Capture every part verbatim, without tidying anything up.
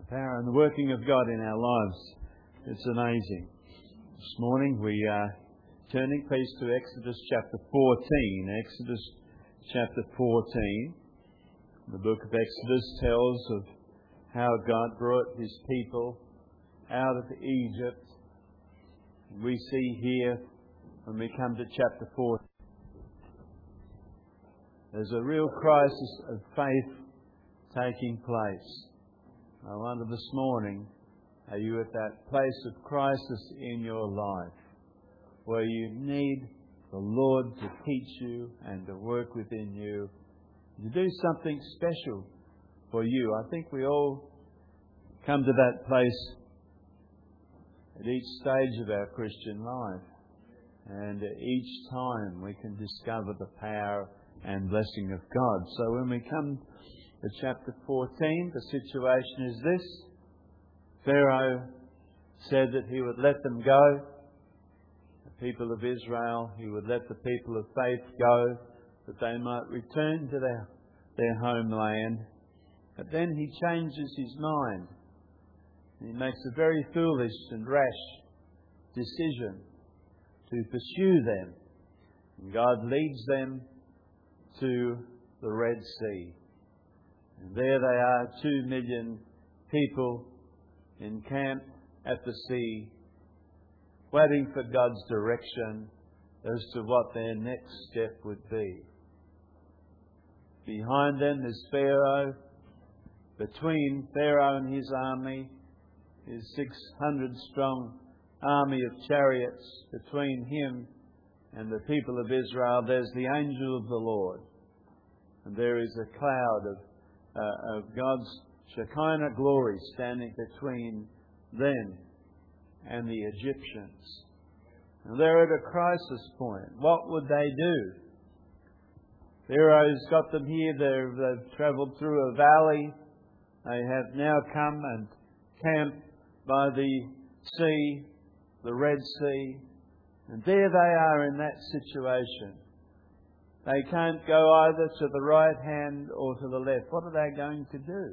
power and the working of God in our lives. It's amazing. This morning we are turning, please, to Exodus chapter fourteen. Exodus chapter fourteen. The book of Exodus tells of how God brought His people out of Egypt. We see here, when we come to chapter fourteen, there's a real crisis of faith taking place. I wonder this morning, are you at that place of crisis in your life where you need the Lord to teach you and to work within you, to do something special for you? I think we all come to that place at each stage of our Christian life. And each time we can discover the power and blessing of God. So when we come to chapter fourteen, the situation is this. Pharaoh said that he would let them go. The people of Israel, he would let the people of faith go, that they might return to their, their homeland. But then he changes his mind. He makes a very foolish and rash decision to pursue them. And God leads them to the Red Sea. And there they are, two million people encamped at the sea, waiting for God's direction as to what their next step would be. Behind them is Pharaoh. Between Pharaoh and his army is six hundred strong army of chariots. Between him and the people of Israel, there's the angel of the Lord. And there is a cloud of, uh, of God's Shekinah glory standing between them and the Egyptians. And they're at a crisis point. What would they do? Pharaoh's got them here. They've, they've travelled through a valley. They have now come and camped by the sea, the Red Sea. And there they are in that situation. They can't go either to the right hand or to the left. What are they going to do?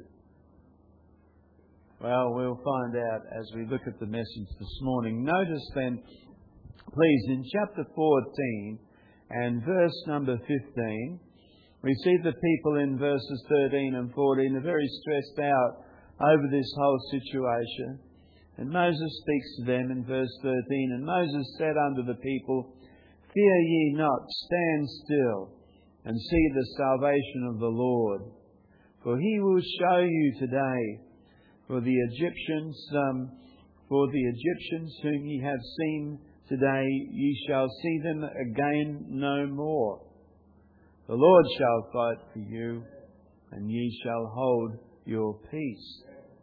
Well, we'll find out as we look at the message this morning. Notice then, please, in chapter fourteen and verse number fifteen, we see the people in verses thirteen and fourteen are very stressed out over this whole situation. And Moses speaks to them in verse thirteen. And Moses said unto the people, Fear ye not, stand still, and see the salvation of the Lord. For He will show you today, for the Egyptians, um, for the Egyptians whom ye have seen today, ye shall see them again no more. The Lord shall fight for you, and ye shall hold your peace.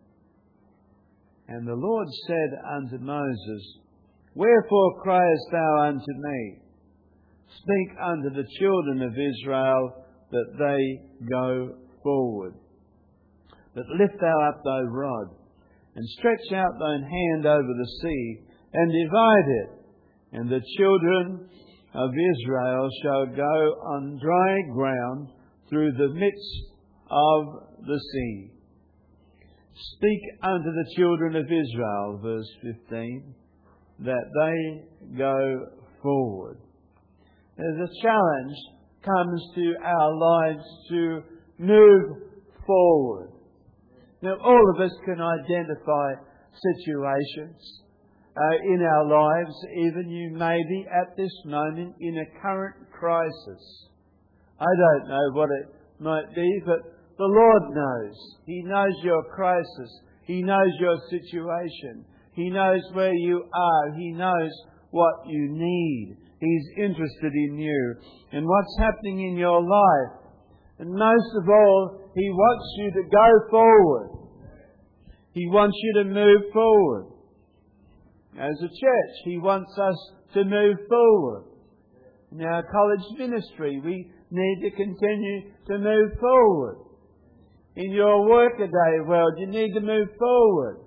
And the Lord said unto Moses, Wherefore criest thou unto me? Speak unto the children of Israel that they go forward. But lift thou up thy rod, and stretch out thine hand over the sea, and divide it, and the children of Israel shall go on dry ground through the midst of the sea. Speak unto the children of Israel, verse fifteen, that they go forward. As a challenge comes to our lives to move forward. Now, all of us can identify situations uh, in our lives. Even you may be at this moment in a current crisis. I don't know what it might be, but the Lord knows. He knows your crisis. He knows your situation. He knows where you are. He knows what you need. He's interested in you and what's happening in your life. And most of all, He wants you to go forward. He wants you to move forward. As a church, He wants us to move forward. In our college ministry, we need to continue to move forward. In your workaday world, you need to move forward.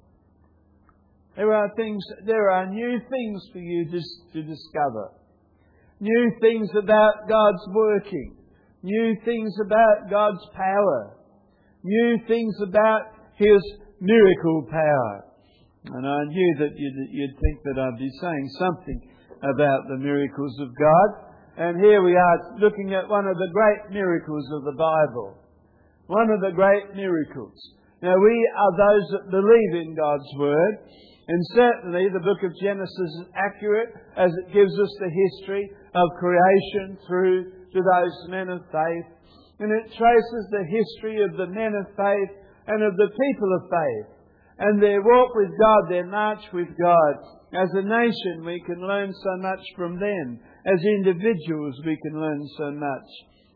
There are things, there are new things for you to, to discover. New things about God's working. New things about God's power. New things about His miracle power. And I knew that you'd, you'd think that I'd be saying something about the miracles of God. And here we are looking at one of the great miracles of the Bible. One of the great miracles. Now, we are those that believe in God's Word. And certainly the book of Genesis is accurate as it gives us the history of creation through to those men of faith. And it traces the history of the men of faith and of the people of faith. And their walk with God, their march with God. As a nation, we can learn so much from them. As individuals, we can learn so much.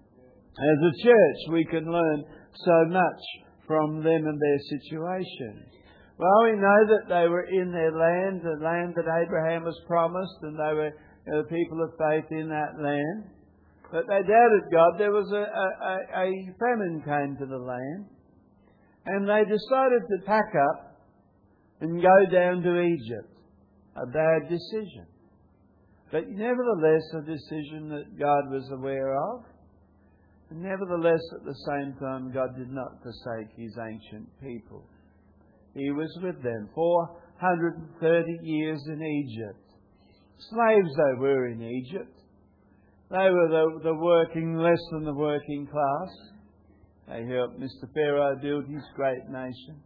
As a church, we can learn so much from them and their situation. Well, we know that they were in their land, the land that Abraham was promised, and they were the people of faith in that land. But they doubted God. There was a, a, a famine came to the land, and they decided to pack up and go down to Egypt. A bad decision. But nevertheless, a decision that God was aware of. And nevertheless, at the same time, God did not forsake His ancient people. He was with them four hundred thirty years in Egypt. Slaves they were in Egypt. They were the, the working, less than the working class. They helped Mister Pharaoh build his great nation.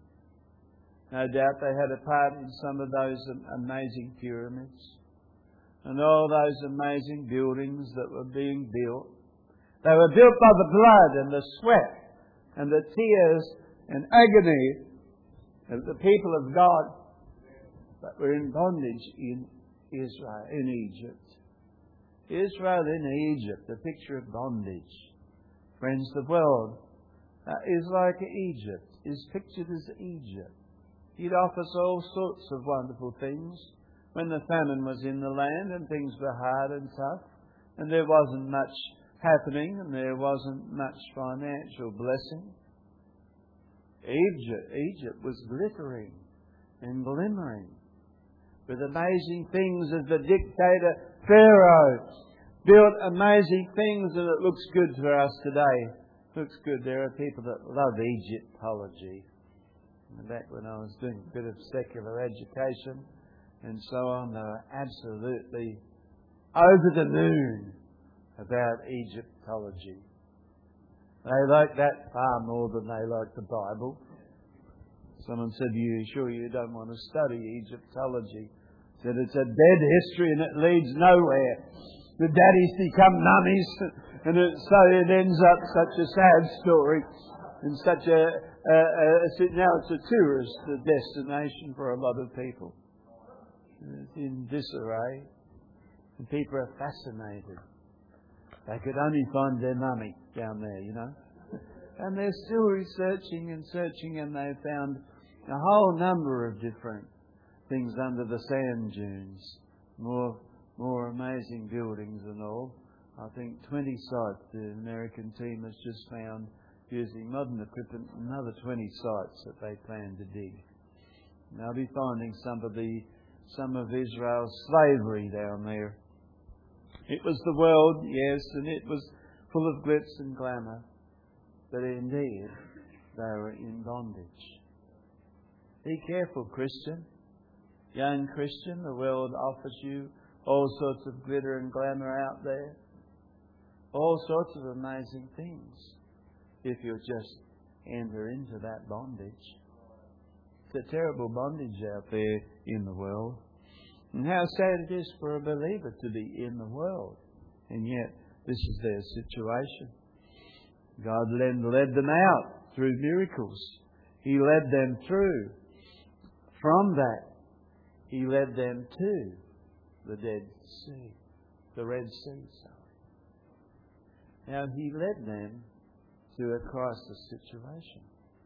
No doubt they had a part in some of those amazing pyramids and all those amazing buildings that were being built. They were built by the blood and the sweat and the tears and agony of the people of God that were in bondage in Israel, in Egypt. Israel in Egypt, a picture of bondage. Friends, the world uh, is like Egypt, is pictured as Egypt. He'd offers all sorts of wonderful things when the famine was in the land and things were hard and tough and there wasn't much happening and there wasn't much financial blessing. Egypt, Egypt was glittering and glimmering with amazing things as the dictator Pharaoh built amazing things, and it looks good for us today. Looks good. There are people that love Egyptology. Back when I was doing a bit of secular education and so on, they were absolutely over the moon about Egyptology. They like that far more than they like the Bible. Someone said, "Are you sure you don't want to study Egyptology?" I said, "It's a dead history and it leads nowhere. The daddies become mummies and it, so it ends up such a sad story and such a Uh, uh, now it's a tourist destination for a lot of people. It's in disarray. And people are fascinated. They could only find their mummy down there, you know. And they're still researching and searching, and they found a whole number of different things under the sand dunes. More, more amazing buildings and all. I think twenty sites the American team has just found, using modern equipment, another twenty sites that they plan to dig. And they'll be finding some of the some of Israel's slavery down there. It was the world, yes, and it was full of glitz and glamour, but indeed they were in bondage. Be careful, Christian, young Christian. The world offers you all sorts of glitter and glamour out there, all sorts of amazing things. If you'll just enter into that bondage. It's a terrible bondage out there in the world. And how sad it is for a believer to be in the world. And yet, this is their situation. God led, led them out through miracles. He led them through. From that, He led them to the Dead Sea. The Red Sea, sorry. Now, He led them to a crisis situation.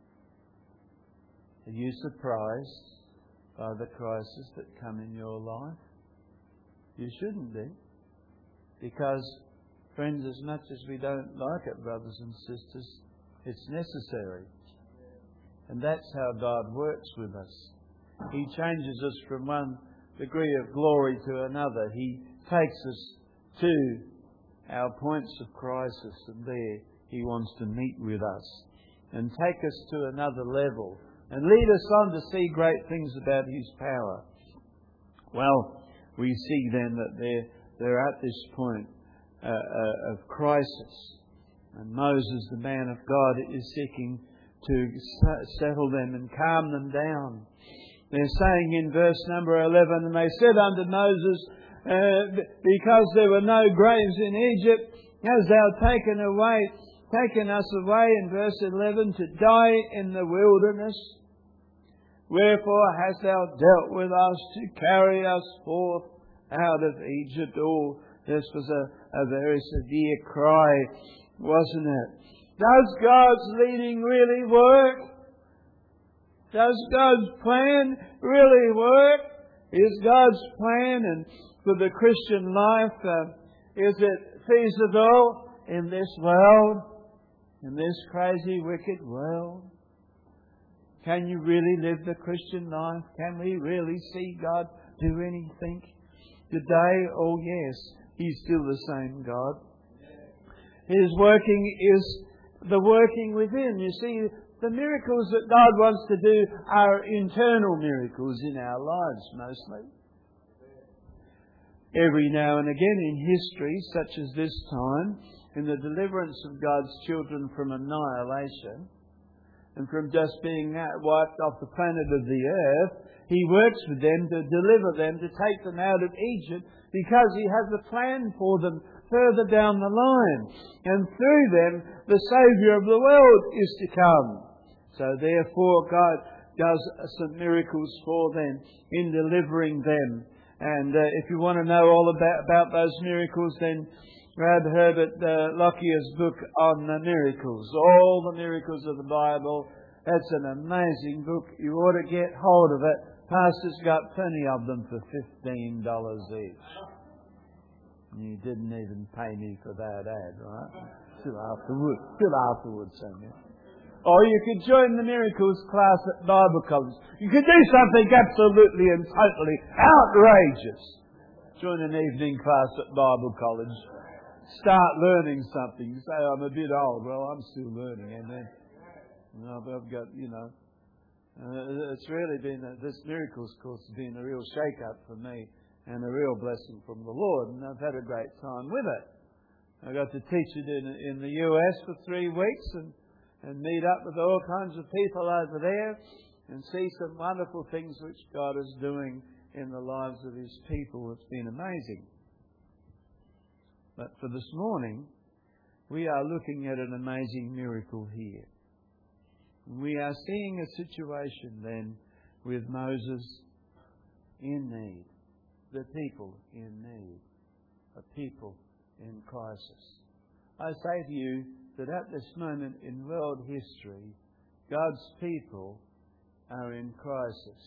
Are you surprised by the crises that come in your life? You shouldn't be. Because, friends, as much as we don't like it, brothers and sisters, it's necessary. And that's how God works with us. He changes us from one degree of glory to another. He takes us to our points of crisis, and there He wants to meet with us and take us to another level and lead us on to see great things about His power. Well, we see then that they're, they're at this point uh, uh, of crisis. And Moses, the man of God, is seeking to settle them and calm them down. They're saying in verse number eleven, and they said unto Moses, uh, because there were no graves in Egypt, hast thou taken away, taken us away in verse eleven to die in the wilderness? Wherefore hast thou dealt with us to carry us forth out of Egypt? Oh, this was a, a very severe cry, wasn't it? Does God's leading really work? Does God's plan really work? Is God's plan and for the Christian life, uh, is it feasible in this world? In this crazy, wicked world? Can you really live the Christian life? Can we really see God do anything? Today, oh yes, He's still the same God. His working is the working within. You see, the miracles that God wants to do are internal miracles in our lives mostly. Every now and again in history, such as this time, in the deliverance of God's children from annihilation and from just being wiped off the planet of the earth, He works with them to deliver them, to take them out of Egypt, because He has a plan for them further down the line. And through them, the Saviour of the world is to come. So therefore, God does some miracles for them in delivering them. And uh, if you want to know all about, about those miracles, then grab Herbert uh, Lockyer's book on the miracles. All the miracles of the Bible. That's an amazing book. You ought to get hold of it. Pastor's got plenty of them for fifteen dollars each. You didn't even pay me for that ad, right? Still afterwards. Still afterwards, Samuel. Or you could join the miracles class at Bible college. You could do something absolutely and totally outrageous. Join an evening class at Bible college. Start learning something. You say, I'm a bit old. Well, I'm still learning. Amen. You know, but I've got, you know, uh, it's really been, a, this miracles course has been a real shake-up for me and a real blessing from the Lord. And I've had a great time with it. I got to teach it in, in the U S for three weeks and and meet up with all kinds of people over there and see some wonderful things which God is doing in the lives of His people. It's been amazing. But for this morning, we are looking at an amazing miracle here. We are seeing a situation then with Moses in need, the people in need, a people in crisis. I say to you, that at this moment in world history, God's people are in crisis.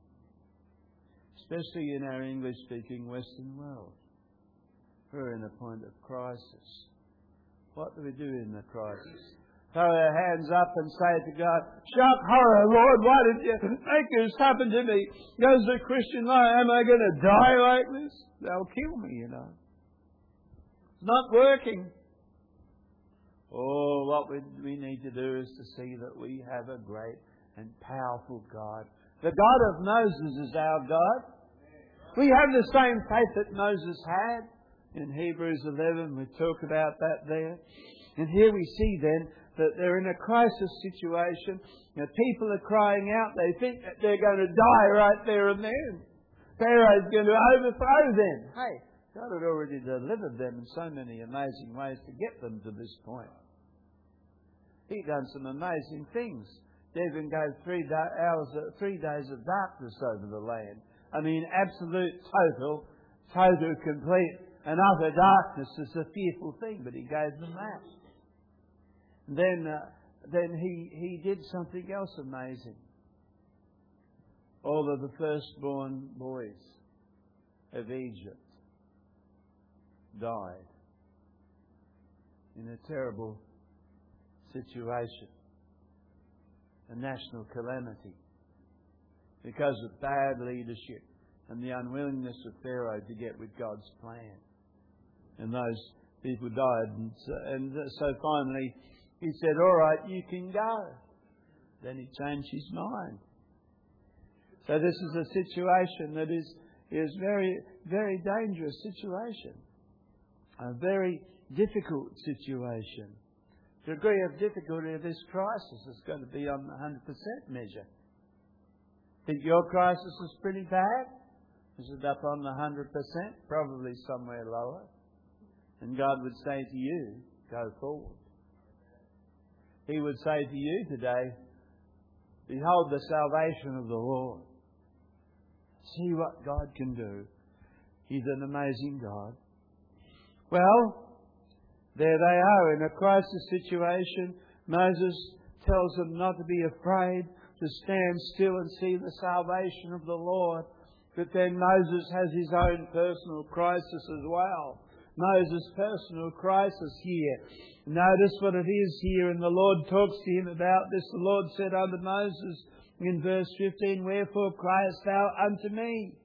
Especially in our English-speaking Western world. We're in a point of crisis. What do we do in the crisis? Throw our hands up and say to God, shout horror, Lord, why did you make this happen to me? Goes the Christian life, am I going to die like this? They'll kill me, you know. It's not working. Oh, what we, we need to do is to see that we have a great and powerful God. The God of Moses is our God. We have the same faith that Moses had. In Hebrews eleven, we talk about that there. And here we see then that they're in a crisis situation. You know, people are crying out. They think that they're going to die right there and then. Pharaoh's going to overthrow them. Hey, God had already delivered them in so many amazing ways to get them to this point. He'd done some amazing things. Devon gave three da- hours, uh, three days of darkness over the land. I mean, absolute, total, total, complete and utter darkness is a fearful thing, but He gave them that. And then, uh, then he, he did something else amazing. All of the firstborn boys of Egypt died in a terrible situation, a national calamity, because of bad leadership and the unwillingness of Pharaoh to get with God's plan. And those people died. And so, and so finally he said, all right, you can go. Then he changed his mind. So this is a situation that is is very, very dangerous situation. A very difficult situation. The degree of difficulty of this crisis is going to be on the one hundred percent measure. Think your crisis is pretty bad? Is it up on the one hundred percent? Probably somewhere lower. And God would say to you, go forward. He would say to you today, behold the salvation of the Lord. See what God can do. He's an amazing God. Well, there they are in a crisis situation. Moses tells them not to be afraid, to stand still and see the salvation of the Lord. But then Moses has his own personal crisis as well. Moses' personal crisis here. Notice what it is here, and the Lord talks to him about this. The Lord said unto Moses in verse fifteen, wherefore criest thou unto me?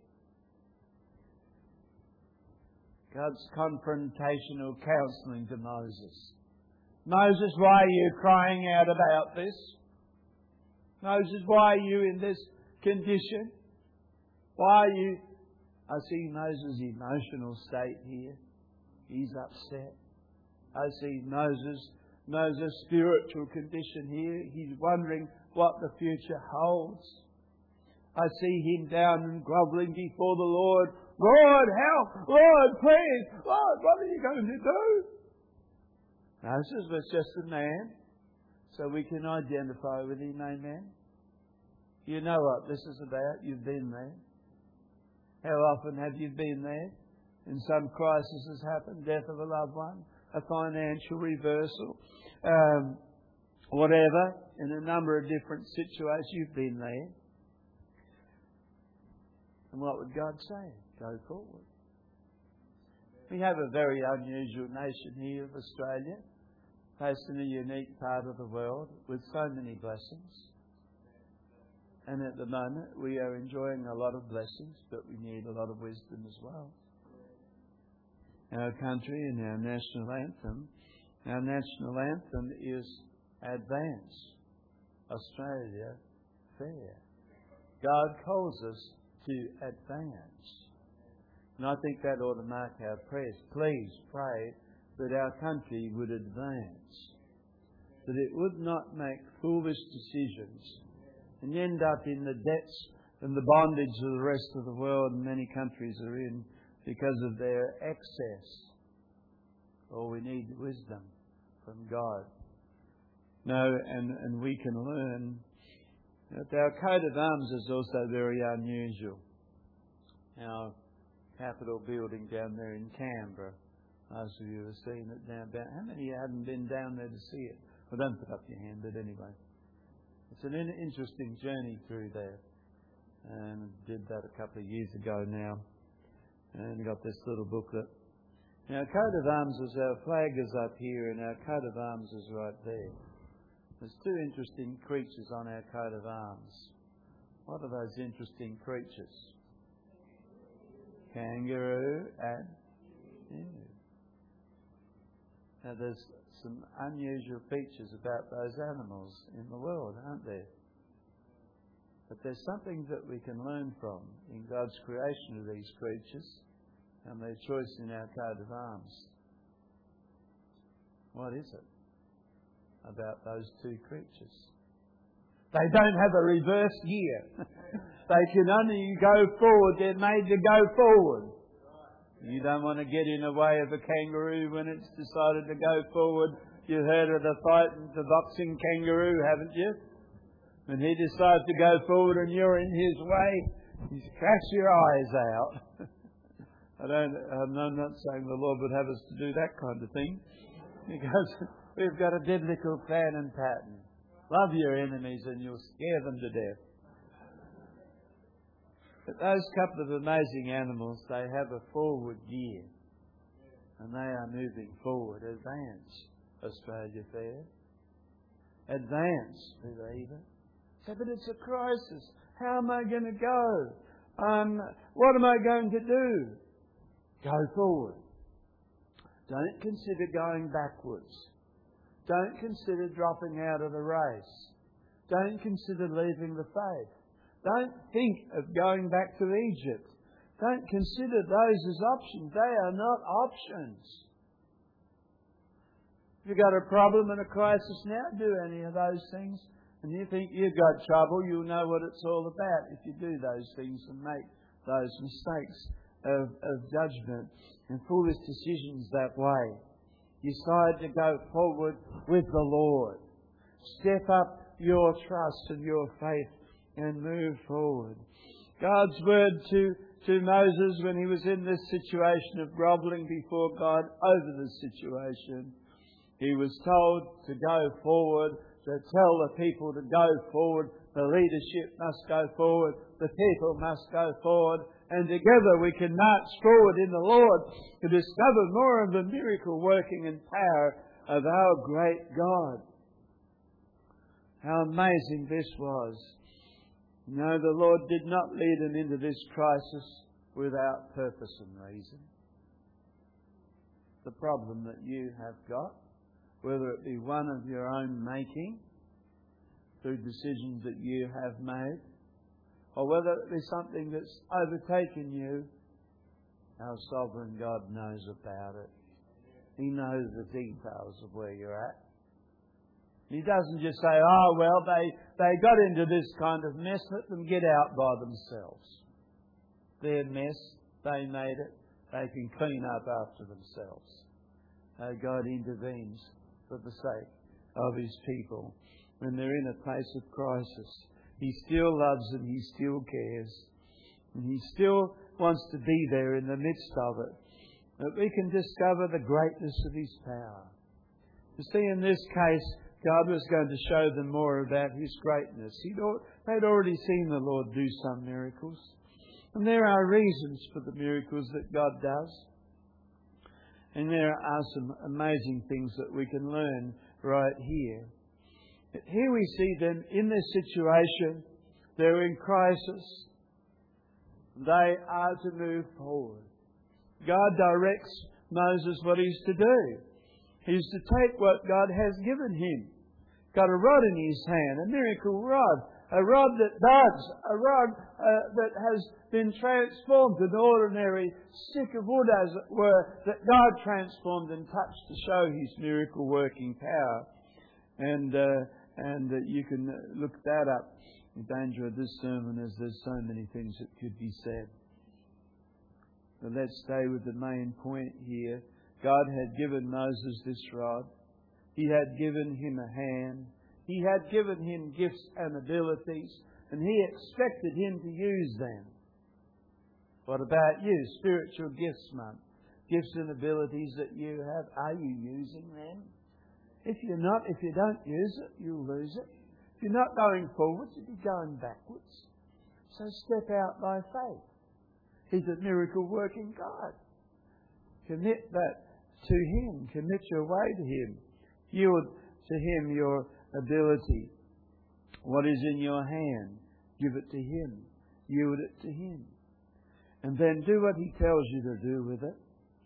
God's confrontational counselling to Moses. Moses, why are you crying out about this? Moses, why are you in this condition? Why are you... I see Moses' emotional state here. He's upset. I see Moses, Moses' spiritual condition here. He's wondering what the future holds. I see him down and grovelling before the Lord. Lord, help! Lord, please! Lord, what are you going to do? Moses was just a man, so we can identify with him, amen? You know what this is about. You've been there. How often have you been there? And some crisis has happened, death of a loved one, a financial reversal, um, whatever, in a number of different situations. You've been there. And what would God say? Go forward. We have a very unusual nation here of Australia, placed in a unique part of the world with so many blessings. And at the moment we are enjoying a lot of blessings, but we need a lot of wisdom as well. Our country and our national anthem, our national anthem is Advance Australia Fair. God calls us to advance. And I think that ought to mark our prayers. Please pray that our country would advance, that it would not make foolish decisions and end up in the debts and the bondage of the rest of the world and many countries are in because of their excess. All we need is wisdom from God. No, and, and we can learn that our coat of arms is also very unusual. Our Capitol building down there in Canberra. Most of you have seen it down there. How many of you haven't been down there to see it? Well, don't put up your hand, but anyway. It's an interesting journey through there. And I did that a couple of years ago now. And got this little booklet. Now, our coat of arms is our flag is up here, and our coat of arms is right there. There's two interesting creatures on our coat of arms. What are those interesting creatures? Kangaroo and emu. Now, there's some unusual features about those animals in the world, aren't there? But there's something that we can learn from in God's creation of these creatures and their choice in our coat of arms. What is it about those two creatures? They don't have a reverse gear. They can only go forward. They're made to go forward. You don't want to get in the way of a kangaroo when it's decided to go forward. You've heard of the fight, the boxing kangaroo, haven't you? When he decides to go forward and you're in his way, you crash your eyes out. I don't, I'm not saying the Lord would have us to do that kind of thing, because we've got a biblical plan and pattern. Love your enemies and you'll scare them to death. But those couple of amazing animals, they have a forward gear. And they are moving forward. Advance, Australia Fair. Advance, believer. So, but it's a crisis. How am I going to go? Um, what am I going to do? Go forward. Don't consider going backwards. Don't consider dropping out of the race. Don't consider leaving the faith. Don't think of going back to Egypt. Don't consider those as options. They are not options. If you've got a problem and a crisis now, do any of those things. And you think you've got trouble, you'll know what it's all about if you do those things and make those mistakes of, of judgment and foolish decisions that way. Decide to go forward with the Lord. Step up your trust and your faith and move forward. God's word to, to Moses when he was in this situation of grovelling before God over the situation, he was told to go forward, to tell the people to go forward. The leadership must go forward. The people must go forward. And together we can march forward in the Lord to discover more of the miracle working and power of our great God. How amazing this was. No, the Lord did not lead them into this crisis without purpose and reason. The problem that you have got, whether it be one of your own making, through decisions that you have made, or whether it be something that's overtaken you, our sovereign God knows about it. He knows the details of where you're at. He doesn't just say, oh, well, they, they got into this kind of mess, let them get out by themselves. Their mess, they made it, they can clean up after themselves. No, God intervenes for the sake of His people. When they're in a place of crisis, He still loves them, He still cares, and He still wants to be there in the midst of it, that we can discover the greatness of His power. You see, in this case, God was going to show them more about His greatness. He'd, they'd already seen the Lord do some miracles. And there are reasons for the miracles that God does. And there are some amazing things that we can learn right here. Here we see them in this situation. They're in crisis. They are to move forward. God directs Moses what he's to do. He's to take what God has given him. Got a rod in his hand, a miracle rod, a rod that buds, a rod uh, that has been transformed to an ordinary stick of wood, as it were, that God transformed and touched to show His miracle working power. And uh, and uh, you can look that up. The danger of this sermon is there's so many things that could be said. But let's stay with the main point here. God had given Moses this rod. He had given him a hand. He had given him gifts and abilities, and He expected him to use them. What about you? Spiritual gifts, man. Gifts and abilities that you have. Are you using them? If you're not, if you don't use it, you'll lose it. If you're not going forwards, you'll be going backwards. So step out by faith. He's a miracle working God. Commit that to Him. Commit your way to Him. Yield to Him your ability. What is in your hand, give it to Him. Yield it to Him. And then do what He tells you to do with it.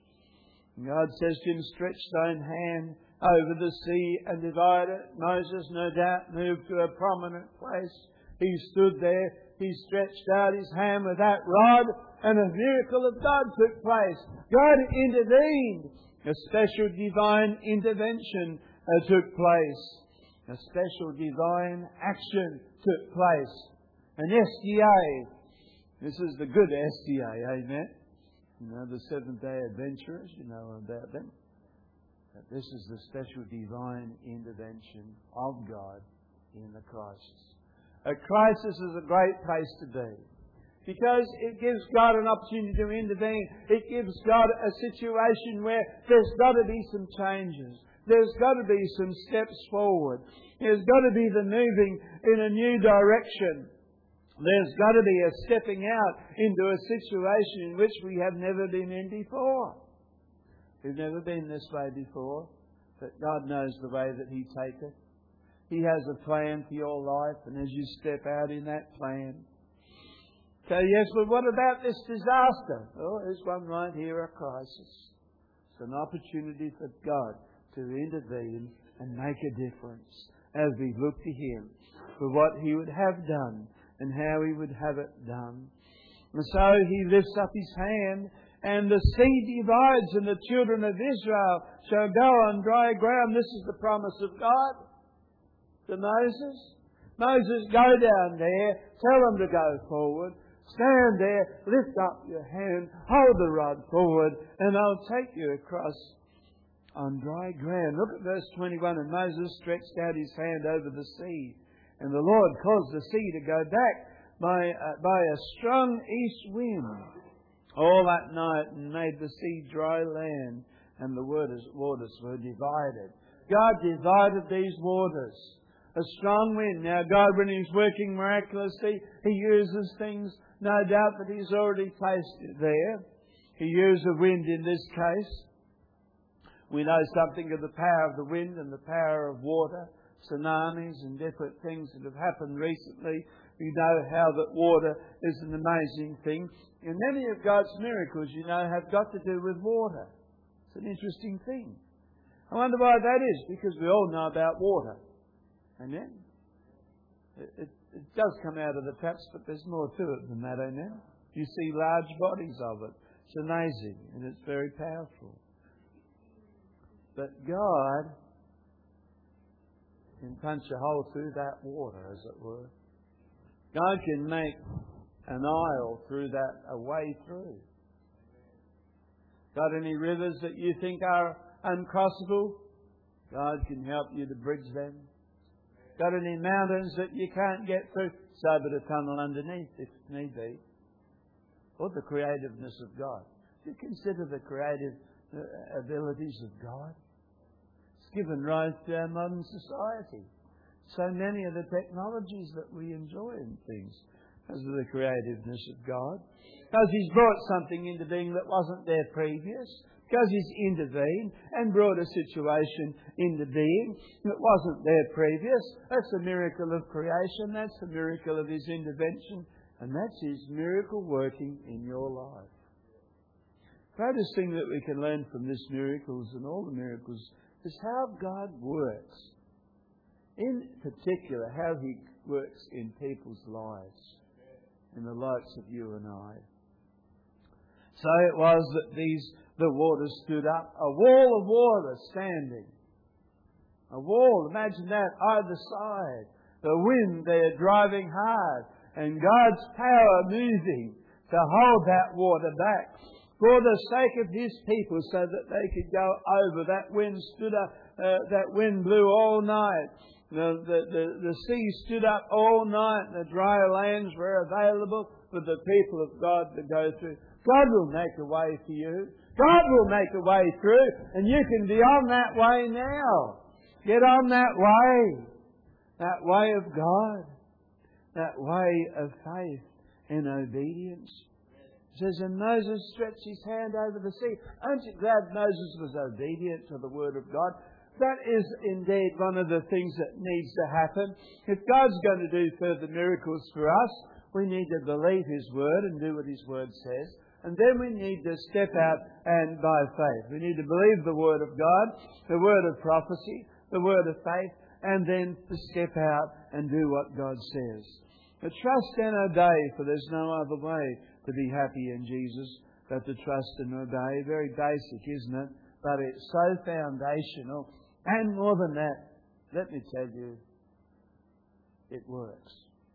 And God says to him, stretch thine hand over the sea and divide it. Moses, no doubt, moved to a prominent place. He stood there. He stretched out his hand with that rod, and a miracle of God took place. God intervened. A special divine intervention uh, took place. A special divine action took place. An S D A. This is the good S D A, amen? You know, the Seventh-day Adventurers, you know about them. But this is the special divine intervention of God in the crisis. A crisis is a great place to be, because it gives God an opportunity to intervene. It gives God a situation where there's got to be some changes. There's got to be some steps forward. There's got to be the moving in a new direction. There's got to be a stepping out into a situation in which we have never been in before. We've never been this way before, but God knows the way that He taketh. He has a plan for your life, and as you step out in that plan. So yes, but what about this disaster? Oh, there's one right here, a crisis. It's an opportunity for God to intervene and make a difference. as we look to Him for what He would have done and how He would have it done. And so He lifts up His hand, and the sea divides, and the children of Israel shall go on dry ground. This is the promise of God to Moses. Moses, go down there, tell them to go forward. Stand there, lift up your hand, hold the rod forward, and I'll take you across on dry ground. Look at verse twenty-one. And Moses stretched out his hand over the sea, and the Lord caused the sea to go back by, uh, by a strong east wind all that night, and made the sea dry land, and the waters, waters were divided. God divided these waters. A strong wind. Now God, when He's working miraculously, He uses things, no doubt, that He's already placed there. He used the wind in this case. We know something of the power of the wind and the power of water, tsunamis and different things that have happened recently. We know how that water is an amazing thing. And many of God's miracles, you know, have got to do with water. It's an interesting thing. I wonder why that is, because we all know about water. Amen? It, it, it does come out of the taps, but there's more to it than that, amen? You see large bodies of it. It's amazing, and it's very powerful. But God can punch a hole through that water, as it were. God can make an aisle through that, a way through. Got any rivers that you think are uncrossable? God can help you to bridge them. Got any mountains that you can't get through? So but a tunnel underneath, if need be. Or the creativeness of God. Do you consider the creative abilities of God? It's given rise to our modern society. So many of the technologies that we enjoy in things because of the creativeness of God. Because He's brought something into being that wasn't there previous. Because He's intervened and brought a situation into being that wasn't there previous. That's a miracle of creation. That's a miracle of His intervention. And that's His miracle working in your life. The greatest thing that we can learn from this miracles and all the miracles is how God works. In particular, how He works in people's lives. In the likes of you and I. So it was that these the waters stood up. A wall of water standing. A wall, imagine that, either side. The wind there driving hard. And God's power moving to hold that water back. For the sake of His people, so that they could go over. That wind stood up, uh, that wind blew all night. The, the, the, the sea stood up all night. The dry lands were available for the people of God to go through. God will make a way for you. God will make a way through. And you can be on that way now. Get on that way. That way of God. That way of faith and obedience. It says, and Moses stretched his hand over the sea. Aren't you glad Moses was obedient to the word of God? That is indeed one of the things that needs to happen. If God's going to do further miracles for us, we need to believe His word and do what His word says. And then we need to step out and by faith. We need to believe the word of God, the word of prophecy, the word of faith, and then to step out and do what God says. But trust and obey, for there's no other way to be happy in Jesus but to trust and obey. Very basic, isn't it? But it's so foundational. And more than that, let me tell you, it works.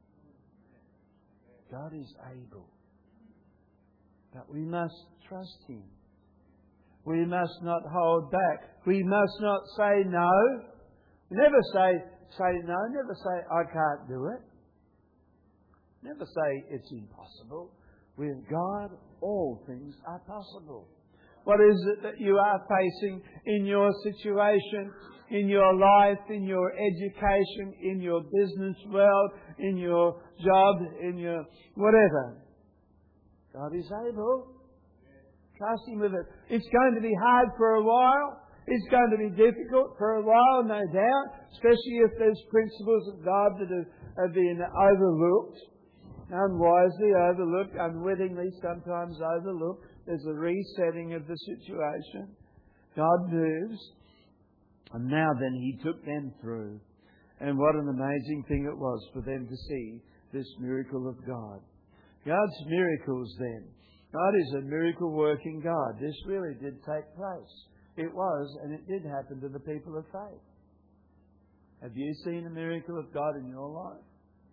God is able. But we must trust Him. We must not hold back. We must not say no. Never say, say no. Never say, I can't do it. Never say it's impossible. With God, all things are possible. What is it that you are facing in your situation, in your life, in your education, in your business world, in your job, in your whatever? God is able. Trust Him with it. It's going to be hard for a while. It's going to be difficult for a while, no doubt. Especially if there's principles of God that have, have been overlooked. Unwisely overlooked, unwittingly sometimes overlooked. There's a resetting of the situation. God moves. And now then He took them through. And what an amazing thing it was for them to see this miracle of God. God's miracles then. God is a miracle-working God. This really did take place. It was, and it did happen to the people of faith. Have you seen a miracle of God in your life?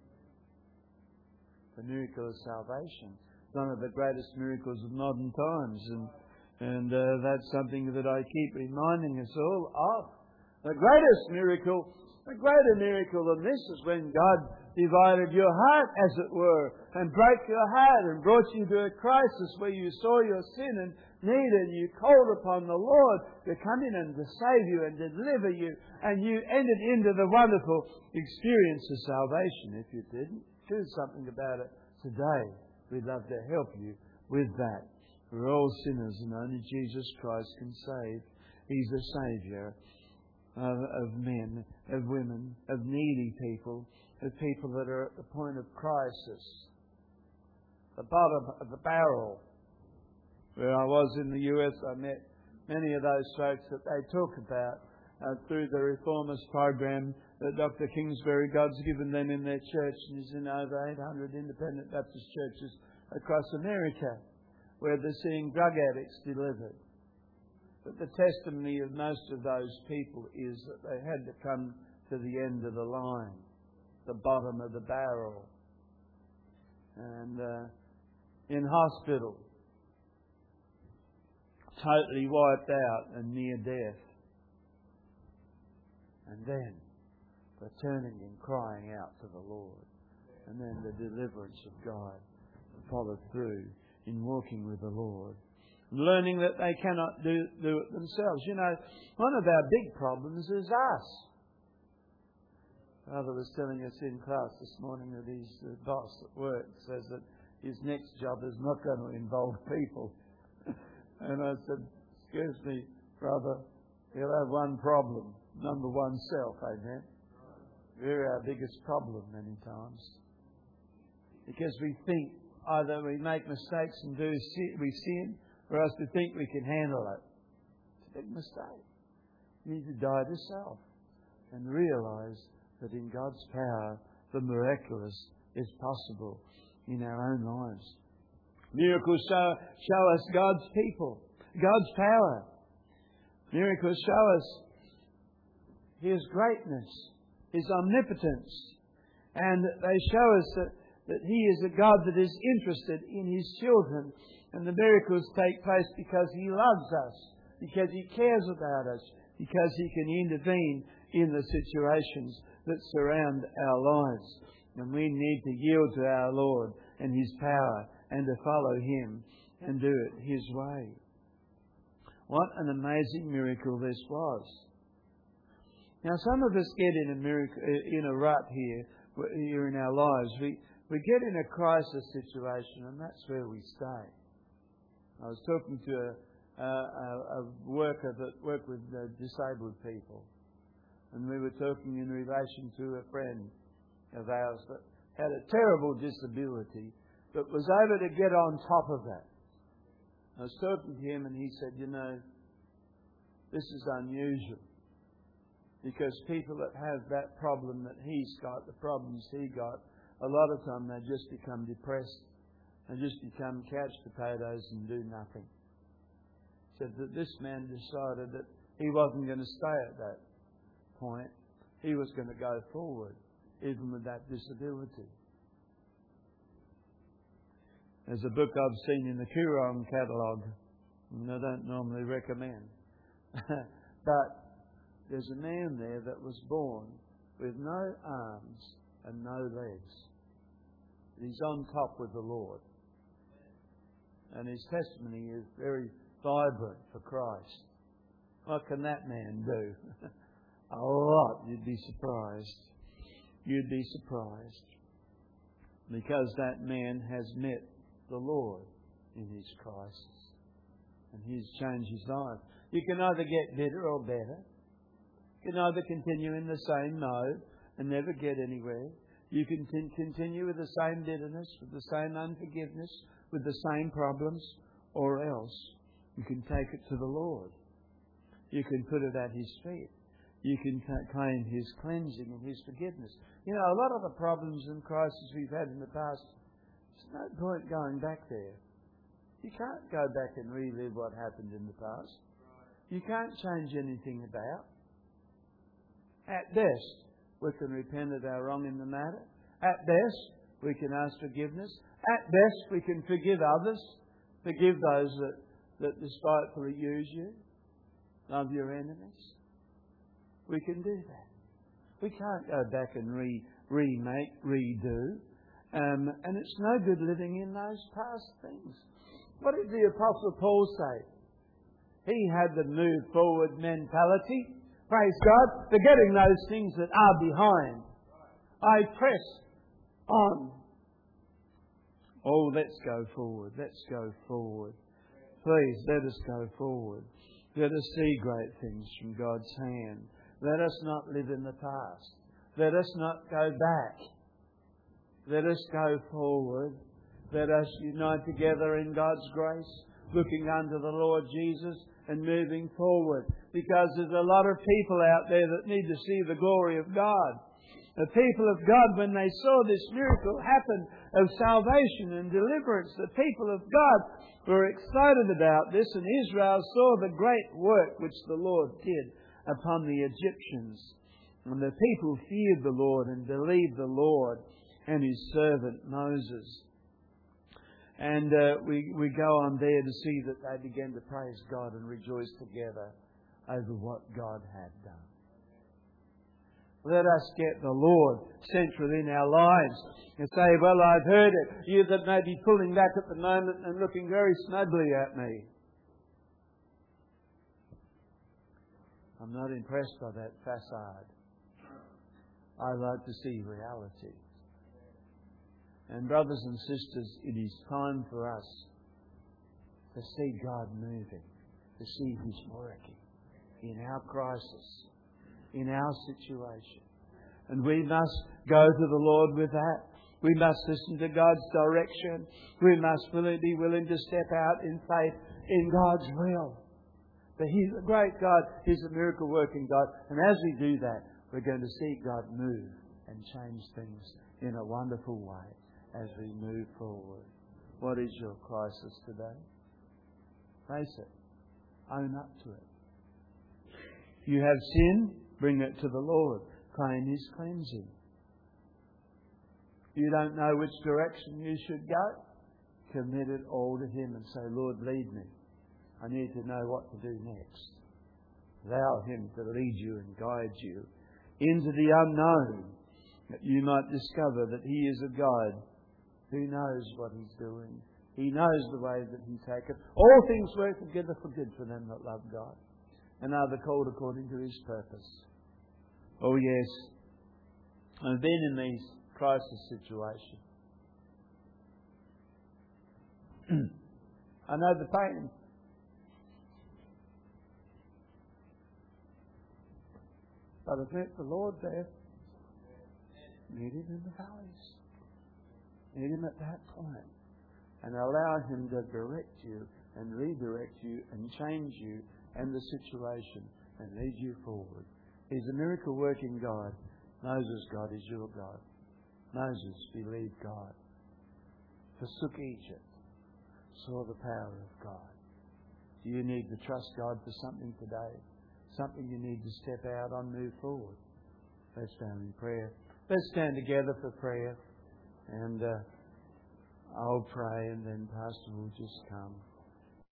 The miracle of salvation. It's one of the greatest miracles of modern times. And, and uh, that's something that I keep reminding us all of. The greatest miracle, the greater miracle than this is when God divided your heart, as it were, and broke your heart and brought you to a crisis where you saw your sin and need, and you called upon the Lord to come in and to save you and deliver you, and you entered into the wonderful experience of salvation. If you didn't, do something about it today. We'd love to help you with that. We're all sinners and only Jesus Christ can save. He's the Saviour of, of men, of women, of needy people, of people that are at the point of crisis. The bottom of the barrel. Where I was in the U S, I met many of those folks that they talk about uh, through the Reformers program that Doctor Kingsbury, God's given them in their church, and is in over eight hundred independent Baptist churches across America, where they're seeing drug addicts delivered. But the testimony of most of those people is that they had to come to the end of the line, the bottom of the barrel, and uh, in hospital, totally wiped out and near death. And then the turning and crying out to the Lord. And then the deliverance of God followed through in walking with the Lord. Learning that they cannot do, do it themselves. You know, one of our big problems is us. Father was telling us in class this morning that his uh, boss at work says that his next job is not going to involve people. And I said, excuse me, brother, you'll have one problem. Number one, self, amen? We're our biggest problem many times. Because we think either we make mistakes and do we sin, or else we think we can handle it. It's a big mistake. You need to die to self and realise that in God's power, the miraculous is possible in our own lives. Miracles show, show us God's people, God's power. Miracles show us His greatness, His omnipotence. And they show us that, that He is a God that is interested in His children. And the miracles take place because He loves us, because He cares about us, because He can intervene in the situations that surround our lives. And we need to yield to our Lord and His power and to follow Him and do it His way. What an amazing miracle this was. Now, some of us get in a miracle, in a rut here, here in our lives. We we get in a crisis situation, and that's where we stay. I was talking to a, a, a worker that worked with uh, disabled people, and we were talking in relation to a friend of ours that had a terrible disability, but was able to get on top of that. I was talking to him, and he said, you know, this is unusual. Because people that have that problem that he's got, the problems he got, a lot of time they just become depressed. They just become couch potatoes and do nothing. He said that this man decided that he wasn't going to stay at that point. He was going to go forward, even with that disability. There's a book I've seen in the Koorong catalogue, and I don't normally recommend. But there's a man there that was born with no arms and no legs. He's on top with the Lord. And his testimony is very vibrant for Christ. What can that man do? A lot. You'd be surprised. You'd be surprised. Because that man has met the Lord in his crisis. And He's changed his life. You can either get better or better. You can either continue in the same mode and never get anywhere. You can t- continue with the same bitterness, with the same unforgiveness, with the same problems, or else you can take it to the Lord. You can put it at His feet. you can claim His cleansing and His forgiveness. You know, a lot of the problems and crises we've had in the past, there's no point going back there. You can't go back and relive what happened in the past. You can't change anything about. At best, we can repent of our wrong in the matter. At best, we can ask forgiveness. At best, we can forgive others. Forgive those that, that despitefully use you. Love your enemies. We can do that. We can't go back and re, remake, redo. Um, and it's no good living in those past things. What did the Apostle Paul say? He had the move forward mentality. Praise God. Forgetting those things that are behind. I press on. Oh, let's go forward. Let's go forward. Please, let us go forward. Let us see great things from God's hand. Let us not live in the past. Let us not go back. Let us go forward. Let us unite together in God's grace, looking unto the Lord Jesus and moving forward. Because there's a lot of people out there that need to see the glory of God. The people of God, when they saw this miracle happen of salvation and deliverance, the people of God were excited about this, and Israel saw the great work which the Lord did upon the Egyptians. And the people feared the Lord and believed the Lord and His servant Moses. And uh, we, we go on there to see that they began to praise God and rejoice together over what God had done. Let us get the Lord central in our lives and say, well, I've heard it. You that may be pulling back at the moment and looking very snugly at me. I'm not impressed by that facade. I like to see reality. And brothers and sisters, it is time for us to see God moving, to see His working in our crisis, in our situation. And we must go to the Lord with that. We must listen to God's direction. We must be willing to step out in faith in God's will. But He's a great God. He's a miracle working God. And as we do that, we're going to see God move and change things in a wonderful way as we move forward. What is your crisis today? Face it. Own up to it. If you have sin, bring it to the Lord. Claim His cleansing. If you don't know which direction you should go, commit it all to Him and say, Lord, lead me. I need to know what to do next. Allow Him to lead you and guide you into the unknown, that you might discover that He is a God who knows what He's doing. He knows the way that He taketh. All things work together for good for them that love God and are the called according to His purpose. Oh yes, I've been in these crisis situations. I know the pain. But I've met the Lord there. Meet Him in the valleys. Meet Him at that point. And allow Him to direct you and redirect you and change you and the situation and lead you forward. He's a miracle working God. Moses' God is your God. Moses believed God. Forsook Egypt. Saw the power of God. Do you need to trust God for something today? Something you need to step out on, move forward. Let's stand in prayer. Let's stand together for prayer. And uh, I'll pray and then Pastor will just come.